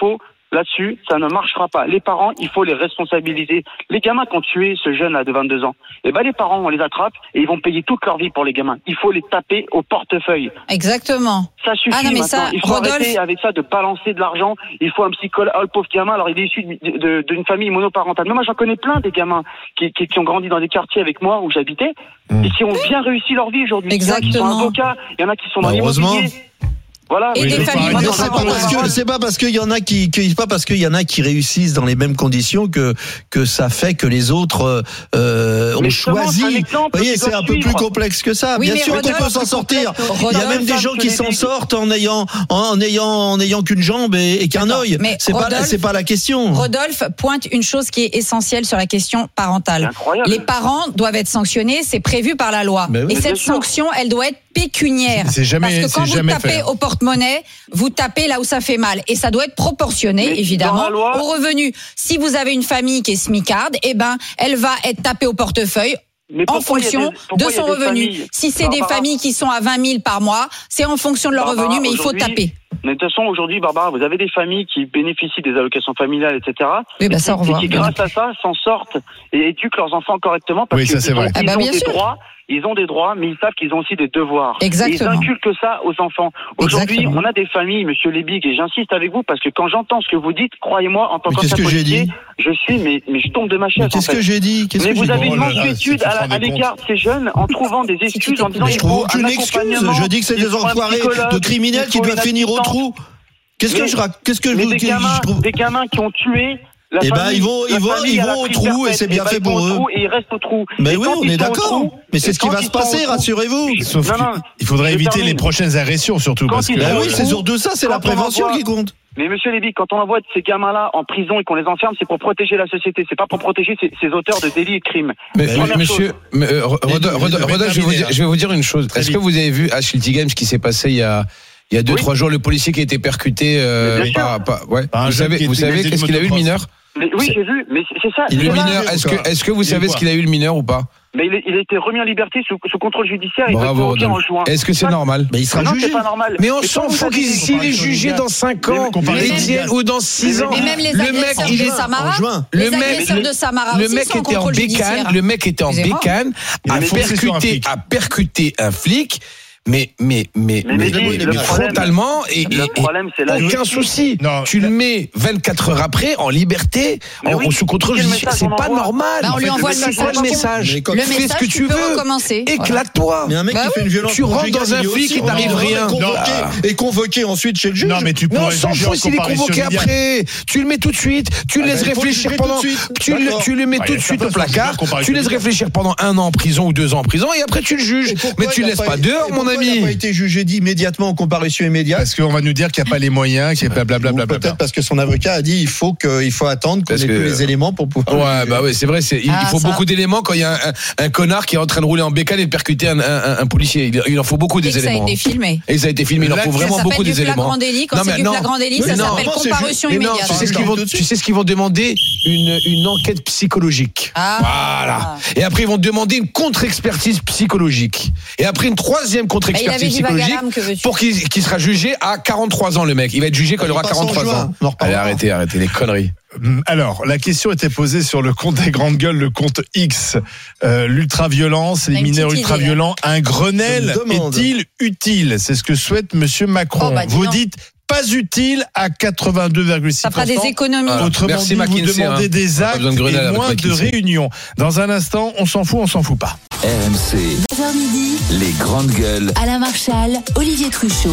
là-dessus, ça ne marchera pas. Les parents, il faut les responsabiliser. Les gamins qui ont tué ce jeune-là de 22 ans, les parents, on les attrape et ils vont payer toute leur vie pour les gamins. Il faut les taper au portefeuille. Exactement. Ça suffit non, mais maintenant. ça, Il faut Rodolphe... arrêter avec ça de balancer de l'argent. Il faut un psychologue. Oh, le pauvre gamin, alors il est issu d'une famille monoparentale. Mais moi, j'en connais plein des gamins qui ont grandi dans des quartiers avec moi où j'habitais et qui ont bien réussi leur vie aujourd'hui. Exactement. Il y en a qui sont avocats, il y en a qui sont dans l'immobilier. Voilà. Et des familles monoparentales. C'est pas parce qu'il y en a qui réussissent dans les mêmes conditions que ça fait que les autres ont choisi. Vous voyez, c'est un peu plus complexe que ça. Oui, bien sûr qu'on peut s'en sortir. Il y a même des gens qui s'en sortent en ayant qu'une jambe et qu'un œil. C'est pas la question. Rodolphe pointe une chose qui est essentielle sur la question parentale. Les parents doivent être sanctionnés, c'est prévu par la loi. Oui. Et cette sanction, elle doit être pécuniaire. Parce que quand vous tapez au porte-monnaie, vous tapez là où ça fait mal. Et ça doit être proportionné, évidemment, au revenu. Si vous avez une famille qui est smicarde, elle va être tapée au portefeuille en fonction de son revenu. Si c'est des familles qui sont à 20 000 par mois, c'est en fonction de leur revenu, mais il faut taper. Mais de toute façon, aujourd'hui, Barbara, vous avez des familles qui bénéficient des allocations familiales, etc. Oui, ça, on voit. Et qui, grâce à ça, s'en sortent et éduquent leurs enfants correctement parce ils ont des droits, mais ils savent qu'ils ont aussi des devoirs. Exactement. Et ils inculquent ça aux enfants. Aujourd'hui, on a des familles, monsieur Lebig, et j'insiste avec vous parce que quand j'entends ce que vous dites, croyez-moi, en tant qu'ancien policier, je tombe de ma chaise. Qu'est-ce que j'ai dit? Mais vous avez une mansuétude à l'égard de ces jeunes en trouvant des excuses, en disant je trouve aucune excuse. Je dis que c'est des enfoirés de criminels qui doivent finir au trou. Qu'est-ce que je vous dis? Des gamins qui ont tué. Ils vont au trou et c'est bien fait pour eux. Et ils restent au trou. Mais oui, on est d'accord. Mais c'est ce qui va se passer, rassurez-vous. Sauf qu'il faudrait éviter les prochaines agressions surtout. Parce que oui, c'est surtout ça, c'est la prévention qui compte. Mais monsieur Lévy, quand on envoie ces gamins-là en prison et qu'on les enferme, c'est pour protéger la société, c'est pas pour protéger ces auteurs de délits et de crimes. Monsieur, Rodolphe, je vais vous dire une chose. Est-ce que vous avez vu à Shilty Games ce qui s'est passé il y a 2-3 jours, le policier qui a été percuté Vous savez qu'est-ce qu'il a eu, le mineur? Oui, j'ai vu, mais c'est ça. Le mineur, est-ce que vous savez ce qu'il a eu, le mineur, ou pas? Mais il a été remis en liberté sous contrôle judiciaire. Bravo, Rodolphe. En juin. Est-ce que c'est normal? Mais il sera jugé. C'est pas normal. Mais on s'en fout s'il est jugé dans 5 ans, Étienne, ou dans 6 ans. Mais même les agresseurs de Samara, le mec était en bécane. Le mec était en bécane, a percuté un flic. Mais frontalement et aucun souci. Non, tu le mets 24 heures après en liberté, sous contrôle judiciaire. C'est pas normal. On lui envoie le message. Fais ce que tu veux. Éclate-toi. Mais un mec qui fait une violence, tu rentres dans un flic, il t'arrive rien. Et convoqué ensuite chez le juge. Non, mais tu pourrais s'en fout s'il est convoqué après. Tu le mets tout de suite. Tu le laisses réfléchir pendant. Tu le mets tout de suite au placard. Tu laisses réfléchir pendant 1 an en prison ou 2 ans en prison et après tu le juges. Mais tu le laisses pas dehors, mon ami. Il n'a pas été jugé immédiatement en comparution immédiate. Parce qu'on va nous dire qu'il n'y a pas les moyens, qu'il y a blablabla. Peut-être parce que son avocat a dit il faut attendre qu'on ait tous les éléments pour pouvoir. C'est vrai. Il faut beaucoup d'éléments quand il y a un connard qui est en train de rouler en bécane et de percuter un policier. Il en faut beaucoup des éléments. Et ça a été filmé. Il en faut vraiment beaucoup des éléments. Quand c'est du flagrant délit, ça s'appelle comparution immédiate. Tu sais ce qu'ils vont demander? Une enquête psychologique. Voilà. Et après ils vont demander une contre-expertise psychologique. Et après une 3e contre-expertise psychologique pour qu'il sera jugé à 43 ans, le mec. Il va être jugé quand il aura 43 ans. Allez, arrêtez les conneries. Alors, la question était posée sur le compte des grandes gueules, le compte X. L'ultraviolence, les mineurs ultraviolents, un Grenelle est-il utile? C'est ce que souhaite Monsieur Macron. Vous dites pas utile à 82,6%. Ça fera des économies. Autrement dit, vous demandez des actes et moins de réunions. Dans un instant, on s'en fout pas. RMC, 9h midi, les grandes gueules. Alain Marchal, Olivier Truchot.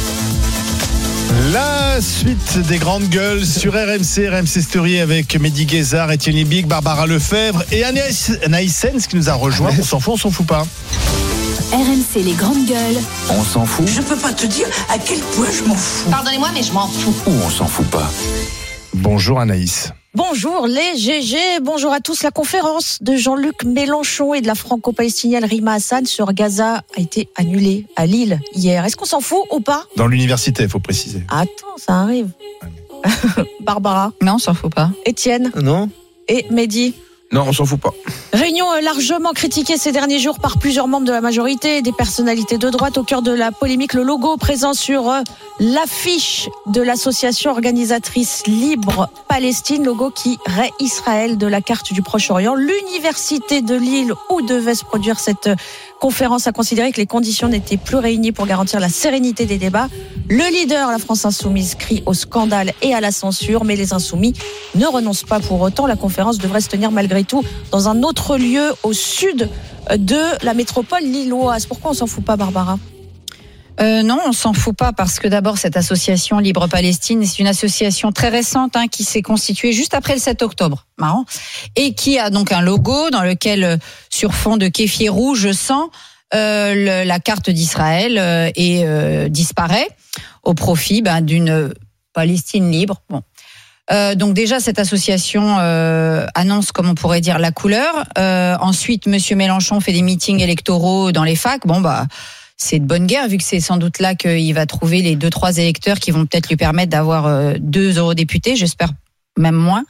La suite des grandes gueules sur RMC Story avec Mehdi Guézard, Étienne Libic, Barbara Lefebvre et Anaïs Sens qui nous a rejoint. On s'en fout pas. RMC les grandes gueules. On s'en fout Je peux pas te dire à quel point je m'en fous. Pardonnez-moi, mais je m'en fous. ou on s'en fout pas? Bonjour Anaïs. Bonjour les GG, bonjour à tous. La conférence de Jean-Luc Mélenchon et de la franco-palestinienne Rima Hassan sur Gaza a été annulée à Lille hier. Est-ce qu'on s'en fout ou pas? Dans l'université, il faut préciser. Attends, ça arrive. Barbara? Non, on s'en fout pas. Étienne? Non. Et Mehdi? Non, on s'en fout pas. Réunion largement critiquée ces derniers jours par plusieurs membres de la majorité, des personnalités de droite. Au cœur de la polémique, le logo présent sur l'affiche de l'association organisatrice Libre Palestine, logo qui raie Israël de la carte du Proche-Orient. L'université de Lille, où devait se produire cette conférence, a considéré que les conditions n'étaient plus réunies pour garantir la sérénité des débats. Le leader, la France Insoumise, crie au scandale et à la censure, mais les Insoumis ne renoncent pas pour autant. La conférence devrait se tenir malgré tout dans un autre lieu au sud de la métropole lilloise. Pourquoi on s'en fout pas, Barbara ? Non, on s'en fout pas parce que d'abord cette association Libre Palestine, c'est une association très récente qui s'est constituée juste après le 7 octobre, marrant, et qui a donc un logo dans lequel, sur fond de kéfier rouge sang, la carte d'Israël disparaît au profit d'une Palestine libre. Bon. Donc déjà cette association annonce, comme on pourrait dire, la couleur. Ensuite, Monsieur Mélenchon fait des meetings électoraux dans les facs. Bon c'est de bonne guerre, vu que c'est sans doute là qu'il va trouver les 2-3 électeurs qui vont peut-être lui permettre d'avoir 2 eurodéputés, j'espère même moins.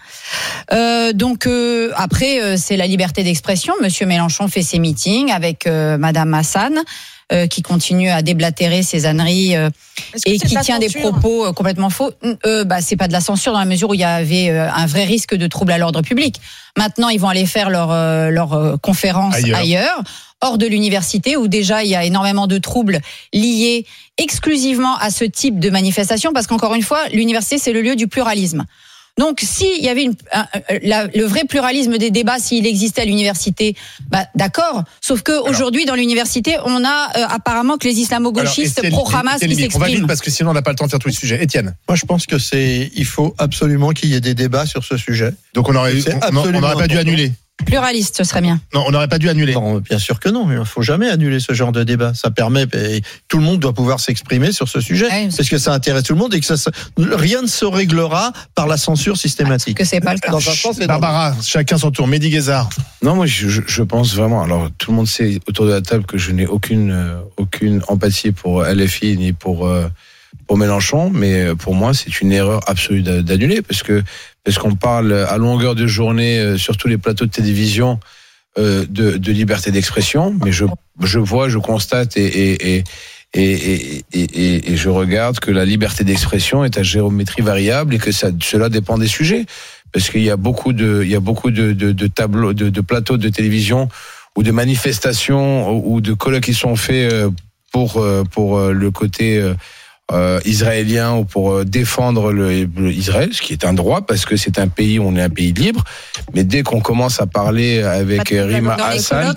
Après, c'est la liberté d'expression. Monsieur Mélenchon fait ses meetings avec Madame Hassan, qui continue à déblatérer ses âneries et qui tient des propos complètement faux. C'est pas de la censure dans la mesure où il y avait un vrai risque de trouble à l'ordre public. Maintenant, ils vont aller faire leur conférence ailleurs, hors de l'université, où déjà il y a énormément de troubles liés exclusivement à ce type de manifestation, parce qu'encore une fois, l'université, c'est le lieu du pluralisme. Donc, s'il y avait le vrai pluralisme des débats, s'il existait à l'université, d'accord. Sauf que aujourd'hui, dans l'université, on a apparemment que les islamo-gauchistes pro-Hamas qui s'expriment. On va vite parce que sinon on n'a pas le temps de faire tous les sujets. Étienne. Moi, je pense que il faut absolument qu'il y ait des débats sur ce sujet. Donc on n'aurait pas dû annuler. Pluraliste, ce serait bien. Non, on n'aurait pas dû annuler. Non, bien sûr que non. Il ne faut jamais annuler ce genre de débat. Ça permet, tout le monde doit pouvoir s'exprimer sur ce sujet, parce que ça intéresse tout le monde et que rien ne se réglera par la censure systématique. Parce que c'est pas le cas. Dans un sens, c'est Barbara, chacun son tour. Mehdi Guézard. Non, moi je pense vraiment. Alors tout le monde sait autour de la table que je n'ai aucune empathie pour LFI ni pour Mélenchon, mais pour moi c'est une erreur absolue d'annuler, parce qu'on parle à longueur de journée sur tous les plateaux de télévision de liberté d'expression, mais je constate et je regarde que la liberté d'expression est à géométrie variable et que cela dépend des sujets, parce qu'il y a beaucoup de tableaux, de plateaux de télévision ou de manifestations ou de colloques qui sont faits pour le côté israélien ou pour défendre Israël, ce qui est un droit parce que c'est un pays, on est un pays libre. Mais dès qu'on commence à parler avec Rima Hassan,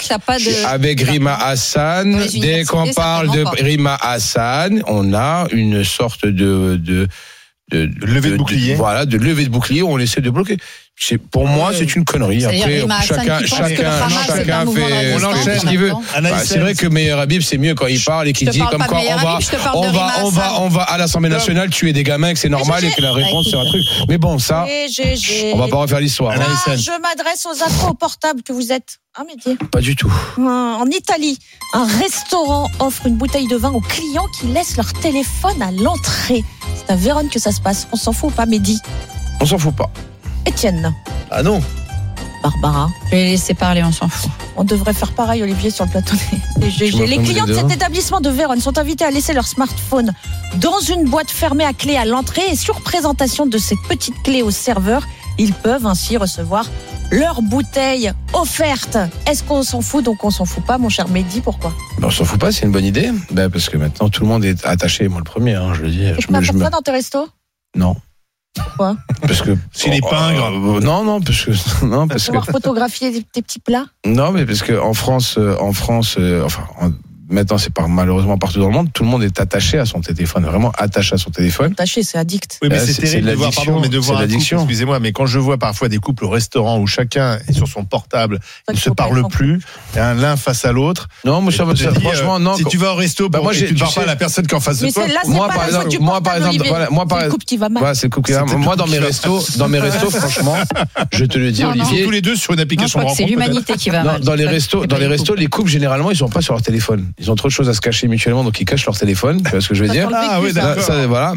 dès qu'on parle de Rima Hassan, on a une sorte de levée de bouclier. Voilà, de levée de bouclier où on essaie de bloquer. Pour moi, c'est une connerie. Après, chacun fait ce qu'il veut. C'est vrai que Meir Habib, c'est mieux quand il parle et qu'il dit comme quoi on va à l'Assemblée nationale tuer des gamins, que c'est normal et que la réponse c'est un truc. Mais bon, ça, on va pas refaire l'histoire. Je m'adresse aux accros portables que vous êtes. Mehdi. Pas du tout. En Italie, un restaurant offre une bouteille de vin aux clients qui laissent leur téléphone à l'entrée. C'est à Vérone que ça se passe. On s'en fout ou pas, Mehdi? On s'en fout pas. Étienne. Ah non. Barbara. Je vais les laisser parler, on s'en fout. On devrait faire pareil, Olivier, sur le plateau des GG. Les clients de cet établissement de Vérone sont invités à laisser leur smartphone dans une boîte fermée à clé à l'entrée, et sur présentation de cette petite clé au serveur, ils peuvent ainsi recevoir leur bouteille offerte. Est-ce qu'on s'en fout? Donc on s'en fout pas, mon cher Mehdi, pourquoi? On s'en fout pas, c'est une bonne idée. Parce que maintenant tout le monde est attaché, moi le premier, je le dis. Et tu n'as pas ça dans tes restos? Non. Pourquoi? Parce que c'est les pingres. Non, parce que pouvoir photographier tes petits plats. Non, mais parce que en France, maintenant, c'est malheureusement partout dans le monde, tout le monde est attaché à son téléphone, vraiment attaché à son téléphone. Attaché, c'est addict. Oui, mais c'est terrible de voir, un couple, excusez-moi, mais quand je vois parfois des couples au restaurant où chacun est sur son portable, ils ne se parlent plus, l'un face à l'autre. Non, moi, franchement, non. Si tu vas au resto, tu ne parles pas à la personne qui est en face de toi. Moi, par exemple, c'est le couple qui va mal. Moi, dans mes restos, franchement, je te le dis, Olivier. Tous les deux sur une application de rencontre. C'est l'humanité qui va mal. Dans les restos, les couples, généralement, ils sont pas sur leur téléphone. ils ont trop de choses à se cacher mutuellement, donc ils cachent leur téléphone. Tu vois ce que je veux dire? Ah oui, d'accord. Ça, voilà.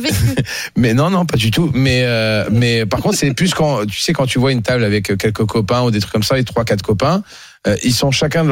Mais non, pas du tout. Mais par contre, c'est plus quand tu vois une table avec quelques copains ou des trucs comme ça, les 3-4 copains, ils sont chacun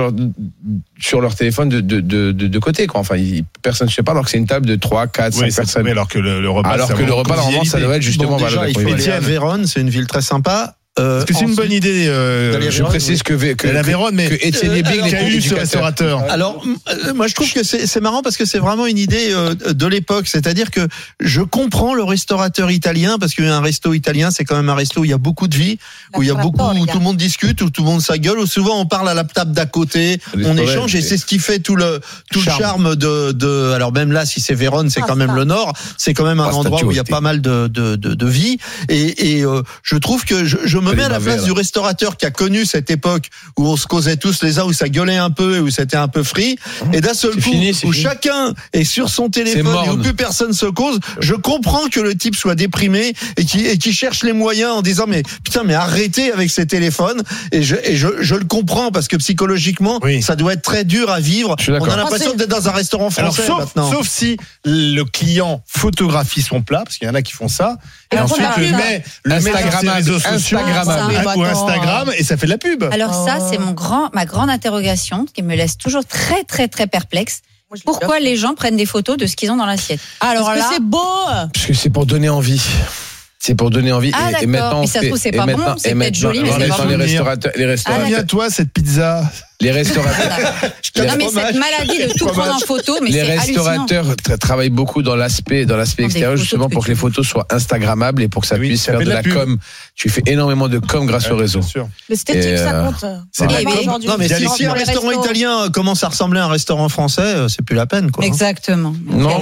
sur leur téléphone de côté, quoi. Enfin, personne ne se parle alors que c'est une table de 3, 4, 5 personnes. Alors que le repas, normalement, ça doit être justement. Bon, déjà, il faut aller à Vérone, c'est une ville très sympa. Est-ce que c'est une bonne idée Je précise que la Vérone, mais que Étienne Big qui a eu ce restaurateur. Alors, moi, je trouve que c'est marrant parce que c'est vraiment une idée de l'époque. C'est-à-dire que je comprends le restaurateur italien parce qu'un resto italien, c'est quand même un resto où il y a beaucoup de vie, où il y a beaucoup, où tout le monde discute, où tout le monde s'agueule, où souvent on parle à la table d'à côté, on échange et c'est ce qui fait tout le charme de. Alors même là, si c'est Vérone, c'est quand même le Nord, c'est quand même un endroit où il y a pas mal de vie et je trouve que je me mets à la place du restaurateur qui a connu cette époque où on se causait tous les uns, où ça gueulait un peu et où c'était un peu free. Et d'un seul coup, où chacun est sur son téléphone et où plus personne se cause, je comprends que le type soit déprimé et qui cherche les moyens en disant mais putain, mais arrêtez avec ces téléphones. Et je le comprends parce que psychologiquement, ça doit être très dur à vivre. On a l'impression d'être dans un restaurant français maintenant. Sauf si le client photographie son plat, parce qu'il y en a qui font ça, et ensuite le met sur les réseaux sociaux. Ou Instagram et ça fait de la pub. Alors ça, c'est ma grande interrogation qui me laisse toujours très très très perplexe. Pourquoi les gens prennent des photos de ce qu'ils ont dans l'assiette? Alors là, c'est beau. Parce que c'est pour donner envie. C'est pour donner envie. Ah, et maintenant, mais ça se trouve, c'est pas bon, c'est peut-être joli, mais c'est pas bon. Les restaurateurs. Viens-toi, cette pizza. Les restaurateurs. Non, mais cette maladie de tout prendre en photo, mais les c'est restaurateurs travaillent beaucoup dans l'aspect extérieur, justement pour que les photos soient instagrammables et pour que ça puisse faire de la com. Tu fais énormément de com grâce au réseau. L'esthétique, ça compte. Non, mais si un restaurant italien commence à ressembler à un restaurant français, c'est plus la peine, quoi. Exactement.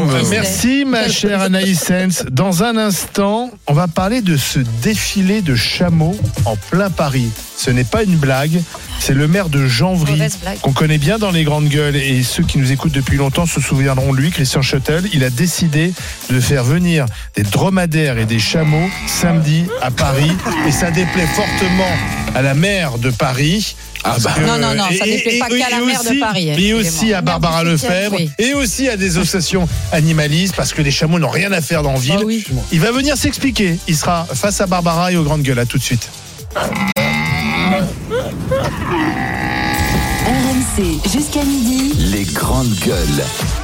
Merci, ma chère Anaïs Sens. Dans un instant, on va parler de ce défilé de chameaux en plein Paris. Ce n'est pas une blague, c'est le maire de Janvry, qu'on connaît bien dans les grandes gueules, et ceux qui nous écoutent depuis longtemps se souviendront de lui, Christian Schuttel. Il a décidé de faire venir des dromadaires et des chameaux samedi à Paris, et ça déplaît fortement à la maire de Paris. Non, ça ne déplaît pas qu'à la maire de Paris. Et aussi à Barbara Lefebvre, et aussi à des associations animalistes, parce que les chameaux n'ont rien à faire dans la ville. Il va venir s'expliquer. Il sera face à Barbara et aux grandes gueules. À tout de suite. RMC jusqu'à midi. Les grandes gueules.